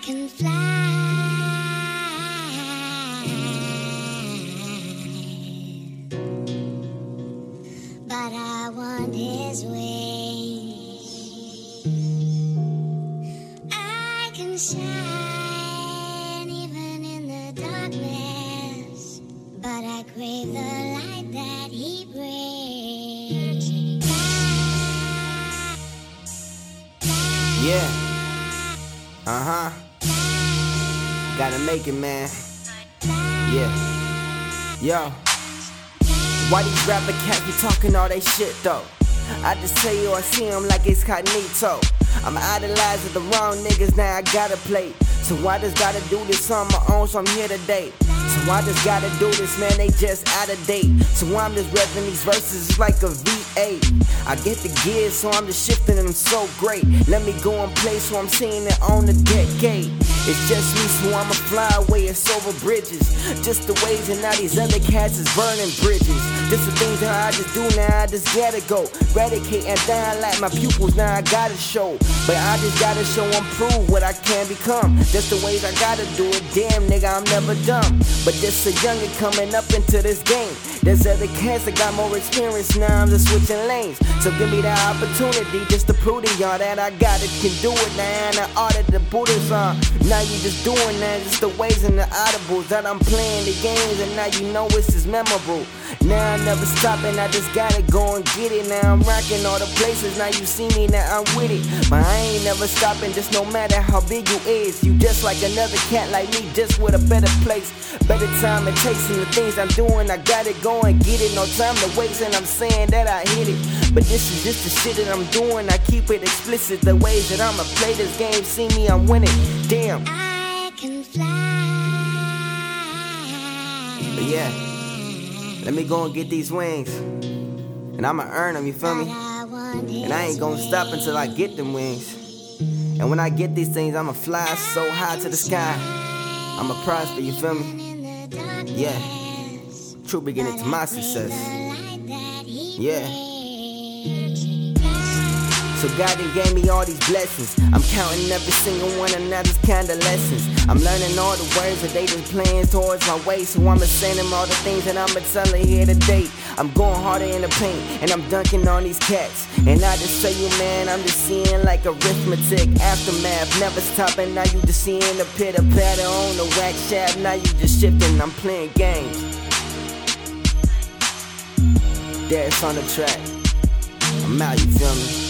can fly, but I want his wings. I can shine even in the darkness, but I crave the light that he brings. Yeah. Gotta make it, man. Yeah. Yo. Why these rapper cats be talking all they shit, though? I just tell you I see him like it's Cognito. I'm idolizing the wrong niggas, now I gotta play. So I just gotta do this on my own, so I'm here today. So I just gotta do this, man, they just out of date. So I'm just repping these verses like a V8. I get the gears, so I'm just shifting them so great. Let me go and play, so I'm seeing it on the decade. It's just me, so I'ma fly away, it's over bridges. Just the ways, and now these other cats is burning bridges. Just the things that I just do now, I just gotta go. Eradicate and down like my pupils, now I gotta show. But I just gotta show and prove what I can become. Just the ways I gotta do it, damn nigga, I'm never dumb. But just a youngin' coming up into this game. There's other cats that got more experience, now I'm just switching lanes. So give me that opportunity just to prove to y'all that I got it, can do it now. And I ordered the Buddha's on. Now you just doing that, just the ways and the audibles that I'm playing the games, and now you know it's just memorable. Now I never stop and I just gotta go and get it. Now I'm rocking all the places, now you see me, now I'm with it. But I ain't never stopping, just no matter how big you is. You just like another cat like me, just with a better place. Better time and taste in the things I'm doing, I gotta go and get it. No time to waste, and I'm saying that I hit it. But this is just the shit that I'm doing, I keep it explicit. The ways that I'ma play this game, see me, I'm winning. Damn. I can fly. But yeah, let me go and get these wings, and I'ma earn them, you feel me? And I ain't gonna stop until I get them wings. And when I get these things, I'ma fly so high to the sky. I'ma prosper, you feel me? Yeah. True beginning to my success. Yeah. So God done gave me all these blessings. I'm counting every single one, and now just kinda lessons. I'm learning all the words that they been playing towards my way. So I'ma send them all the things that I'ma tell her here today. I'm going harder in the paint, and I'm dunking on these cats. And I just tell you, man, I'm just seeing like arithmetic, aftermath, never stopping. Now you just seeing the pitter patter on the wax shaft. Now you just shifting, I'm playing games. There it's on the track. I'm out, you feel me?